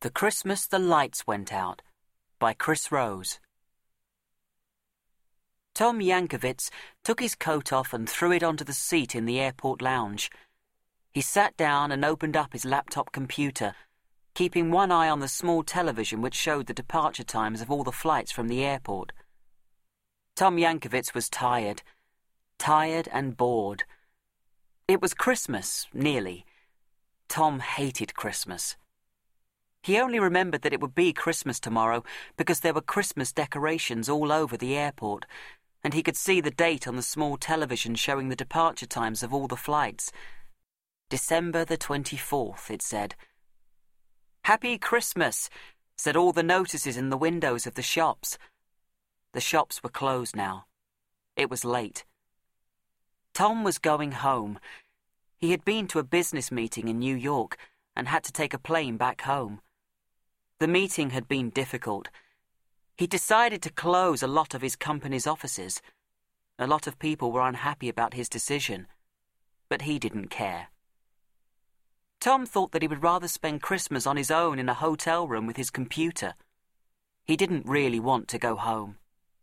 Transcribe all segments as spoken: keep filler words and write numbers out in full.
The Christmas the Lights Went Out by Chris Rose. Tom Yankovitz took his coat off and threw it onto the seat in the airport lounge. He sat down and opened up his laptop computer, keeping one eye on the small television which showed the departure times of all the flights from the airport. Tom Yankovitz was tired, tired and bored. It was Christmas, nearly. Tom hated Christmas. He only remembered that it would be Christmas tomorrow because there were Christmas decorations all over the airport, and he could see the date on the small television showing the departure times of all the flights. December the twenty-fourth, it said. Happy Christmas, said all the notices in the windows of the shops. The shops were closed now. It was late. Tom was going home. He had been to a business meeting in New York and had to take a plane back home. The meeting had been difficult. He decided to close a lot of his company's offices. A lot of people were unhappy about his decision, but he didn't care. Tom thought that he would rather spend Christmas on his own in a hotel room with his computer. He didn't really want to go home.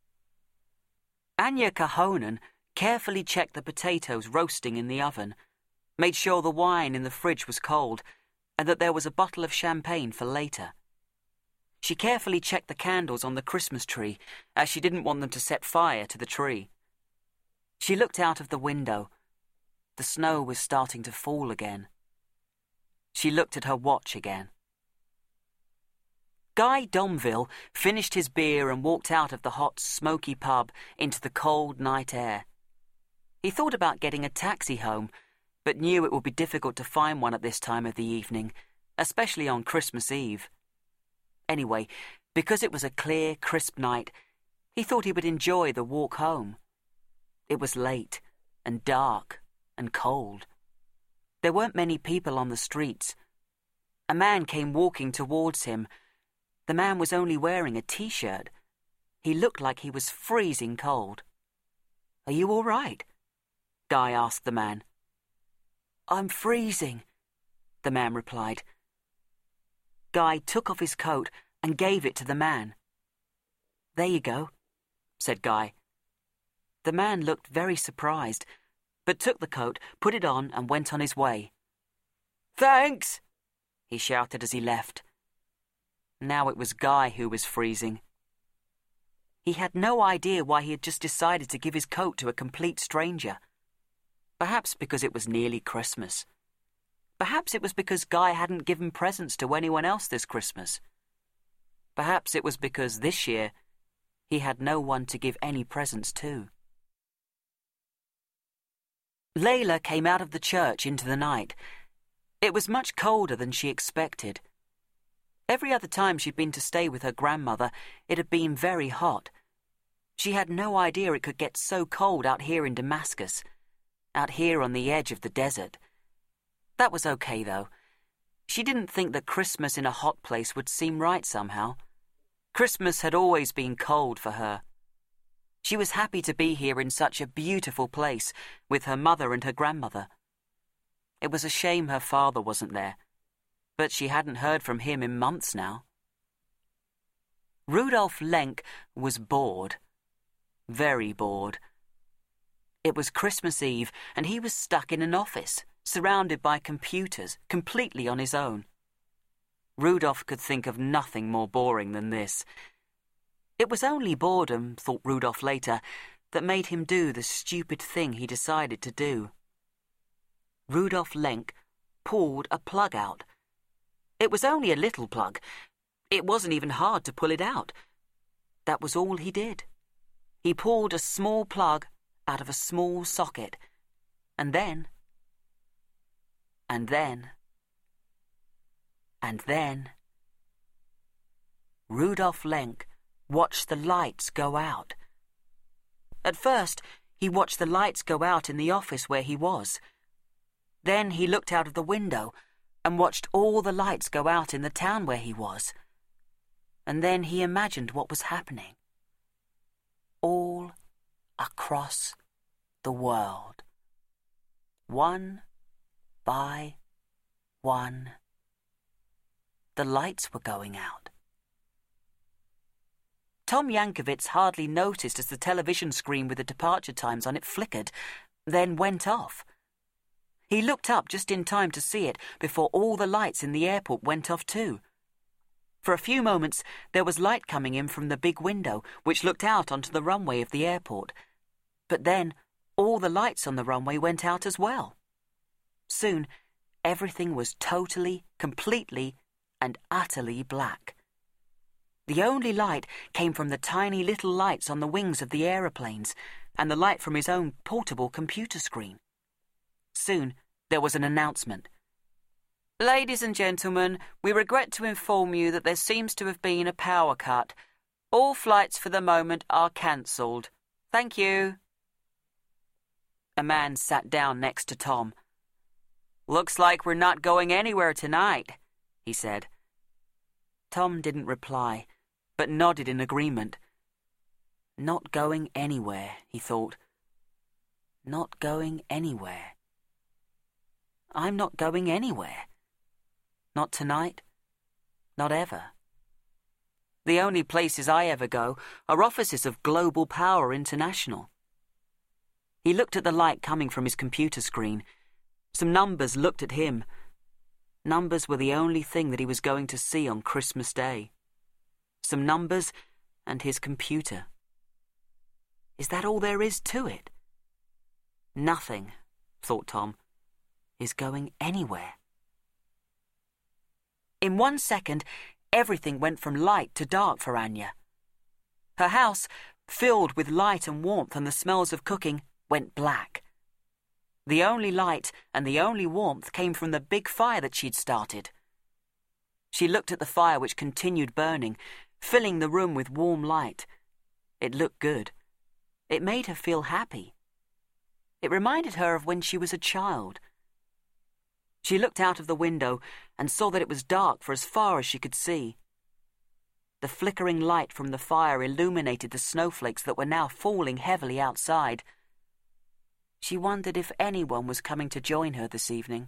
Anya Kahonen carefully checked the potatoes roasting in the oven, made sure the wine in the fridge was cold, and that there was a bottle of champagne for later. She carefully checked the candles on the Christmas tree, as she didn't want them to set fire to the tree. She looked out of the window. The snow was starting to fall again. She looked at her watch again. Guy Domville finished his beer and walked out of the hot, smoky pub into the cold night air. He thought about getting a taxi home, but knew it would be difficult to find one at this time of the evening, especially on Christmas Eve. Anyway, because it was a clear, crisp night, he thought he would enjoy the walk home. It was late and dark and cold. There weren't many people on the streets. A man came walking towards him. The man was only wearing a t-shirt. He looked like he was freezing cold. "Are you all right?" Guy asked the man. "I'm freezing," the man replied. Guy took off his coat and gave it to the man. "There you go," said Guy. The man looked very surprised, but took the coat, put it on, and went on his way. "Thanks," he shouted as he left. Now it was Guy who was freezing. He had no idea why he had just decided to give his coat to a complete stranger. Perhaps because it was nearly Christmas. Perhaps it was because Guy hadn't given presents to anyone else this Christmas. Perhaps it was because this year he had no one to give any presents to. Layla came out of the church into the night. It was much colder than she expected. Every other time she'd been to stay with her grandmother, it had been very hot. She had no idea it could get so cold out here in Damascus, out here on the edge of the desert. That was okay, though. She didn't think that Christmas in a hot place would seem right somehow. Christmas had always been cold for her. She was happy to be here in such a beautiful place with her mother and her grandmother. It was a shame her father wasn't there, but she hadn't heard from him in months now. Rudolf Lenk was bored. Very bored. It was Christmas Eve, and he was stuck in an office, surrounded by computers, completely on his own. Rudolf could think of nothing more boring than this. It was only boredom, thought Rudolf later, that made him do the stupid thing he decided to do. Rudolf Lenk pulled a plug out. It was only a little plug. It wasn't even hard to pull it out. That was all he did. He pulled a small plug out of a small socket, and then... And then, and then, Rudolf Lenk watched the lights go out. At first, he watched the lights go out in the office where he was. Then he looked out of the window and watched all the lights go out in the town where he was. And then he imagined what was happening. All across the world. One by one, the lights were going out. Tom Yankovitz hardly noticed as the television screen with the departure times on it flickered, then went off. He looked up just in time to see it before all the lights in the airport went off too. For a few moments, there was light coming in from the big window, which looked out onto the runway of the airport. But then, all the lights on the runway went out as well. Soon, everything was totally, completely, and utterly black. The only light came from the tiny little lights on the wings of the aeroplanes and the light from his own portable computer screen. Soon, there was an announcement. "Ladies and gentlemen, we regret to inform you that there seems to have been a power cut. All flights for the moment are cancelled. Thank you." A man sat down next to Tom. "Looks like we're not going anywhere tonight," he said. Tom didn't reply, but nodded in agreement. Not going anywhere, he thought. Not going anywhere. I'm not going anywhere. Not tonight. Not ever. The only places I ever go are offices of Global Power International. He looked at the light coming from his computer screen. Some numbers looked at him. Numbers were the only thing that he was going to see on Christmas Day. Some numbers and his computer. Is that all there is to it? Nothing, thought Tom, is going anywhere. In one second, everything went from light to dark for Anya. Her house, filled with light and warmth and the smells of cooking, went black. The only light and the only warmth came from the big fire that she'd started. She looked at the fire which continued burning, filling the room with warm light. It looked good. It made her feel happy. It reminded her of when she was a child. She looked out of the window and saw that it was dark for as far as she could see. The flickering light from the fire illuminated the snowflakes that were now falling heavily outside. She wondered if anyone was coming to join her this evening.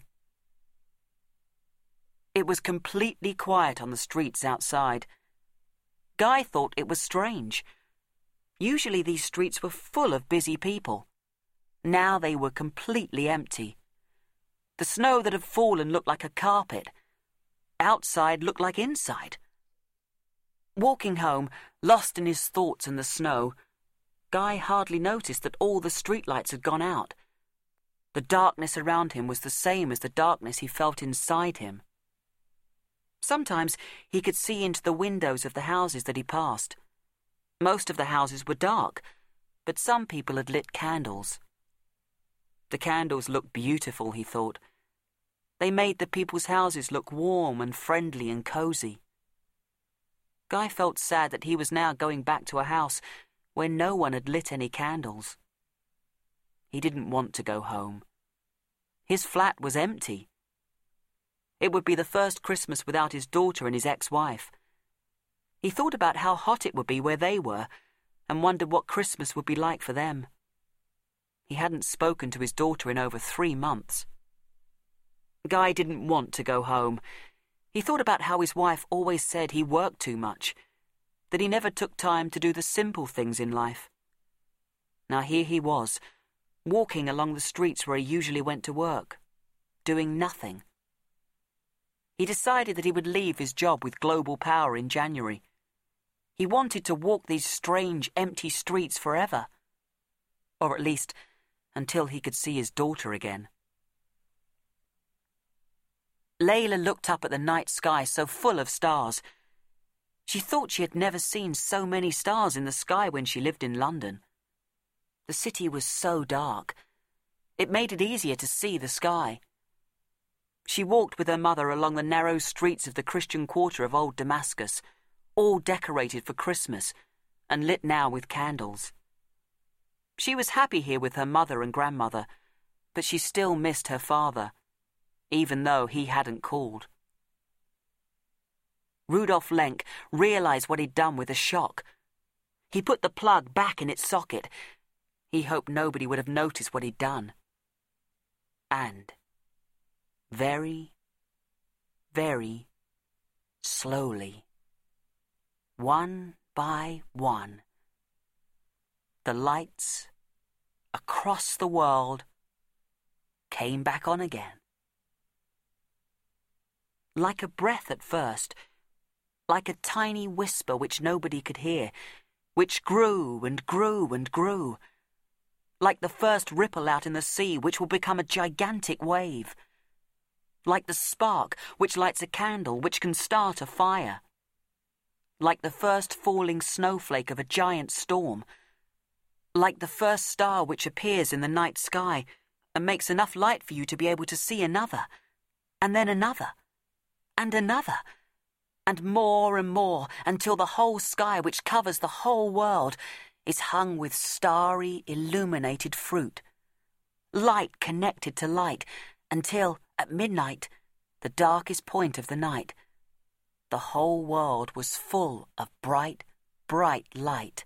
It was completely quiet on the streets outside. Guy thought it was strange. Usually these streets were full of busy people. Now they were completely empty. The snow that had fallen looked like a carpet. Outside looked like inside. Walking home, lost in his thoughts in the snow, Guy hardly noticed that all the streetlights had gone out. The darkness around him was the same as the darkness he felt inside him. Sometimes he could see into the windows of the houses that he passed. Most of the houses were dark, but some people had lit candles. The candles looked beautiful, he thought. They made the people's houses look warm and friendly and cosy. Guy felt sad that he was now going back to a house where no one had lit any candles. He didn't want to go home. His flat was empty. It would be the first Christmas without his daughter and his ex-wife. He thought about how hot it would be where they were and wondered what Christmas would be like for them. He hadn't spoken to his daughter in over three months. Guy didn't want to go home. He thought about how his wife always said he worked too much, that he never took time to do the simple things in life. Now here he was, walking along the streets where he usually went to work, doing nothing. He decided that he would leave his job with Global Power in January. He wanted to walk these strange, empty streets forever. Or at least, until he could see his daughter again. Layla looked up at the night sky so full of stars. She thought she had never seen so many stars in the sky when she lived in London. The city was so dark. It made it easier to see the sky. She walked with her mother along the narrow streets of the Christian quarter of Old Damascus, all decorated for Christmas and lit now with candles. She was happy here with her mother and grandmother, but she still missed her father, even though he hadn't called. Rudolf Lenk realized what he'd done with a shock. He put the plug back in its socket. He hoped nobody would have noticed what he'd done. And, very, very slowly. One by one, the lights across the world came back on again. Like a breath at first, like a tiny whisper which nobody could hear, which grew and grew and grew, like the first ripple out in the sea which will become a gigantic wave, like the spark which lights a candle which can start a fire, like the first falling snowflake of a giant storm, like the first star which appears in the night sky and makes enough light for you to be able to see another, and then another, and another, and more and more, until the whole sky which covers the whole world is hung with starry, illuminated fruit. Light connected to light, until, at midnight, the darkest point of the night, the whole world was full of bright, bright light.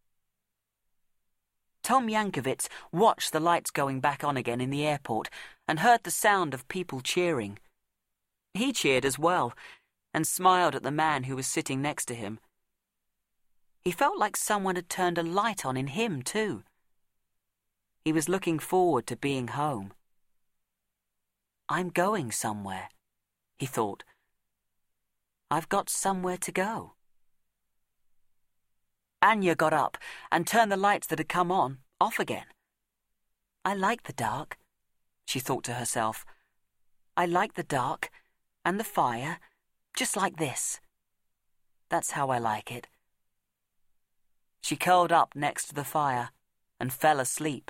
Tom Yankovitz watched the lights going back on again in the airport and heard the sound of people cheering. He cheered as well and smiled at the man who was sitting next to him. He felt like someone had turned a light on in him too. He was looking forward to being home. I'm going somewhere, he thought. I've got somewhere to go. Anya got up and turned the lights that had come on off again. I like the dark, she thought to herself. I like the dark and the fire, just like this. That's how I like it. She curled up next to the fire and fell asleep.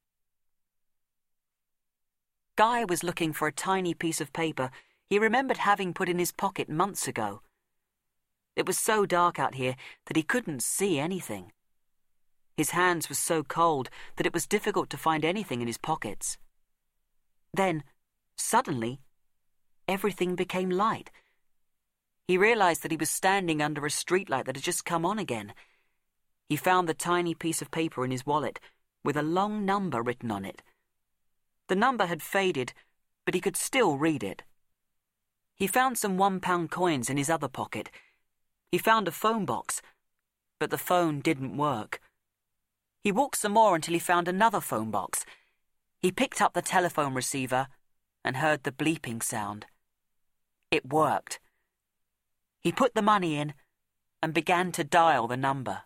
Guy was looking for a tiny piece of paper he remembered having put in his pocket months ago. It was so dark out here that he couldn't see anything. His hands were so cold that it was difficult to find anything in his pockets. Then, suddenly, everything became light. He realized that he was standing under a streetlight that had just come on again. He found the tiny piece of paper in his wallet with a long number written on it. The number had faded, but he could still read it. He found some one-pound coins in his other pocket. He found a phone box, but the phone didn't work. He walked some more until he found another phone box. He picked up the telephone receiver and heard the bleeping sound. It worked. He put the money in and began to dial the number.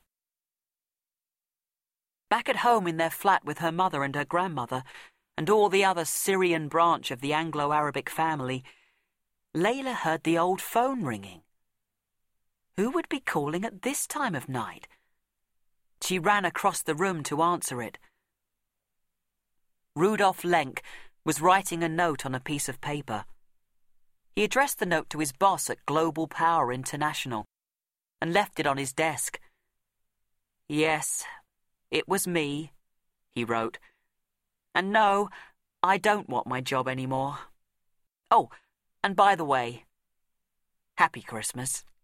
Back at home in their flat with her mother and her grandmother and all the other Syrian branch of the Anglo-Arabic family, Layla heard the old phone ringing. Who would be calling at this time of night? She ran across the room to answer it. Rudolf Lenk was writing a note on a piece of paper. He addressed the note to his boss at Global Power International and left it on his desk. Yes, it was me, he wrote. And no, I don't want my job anymore. Oh, and by the way, Happy Christmas.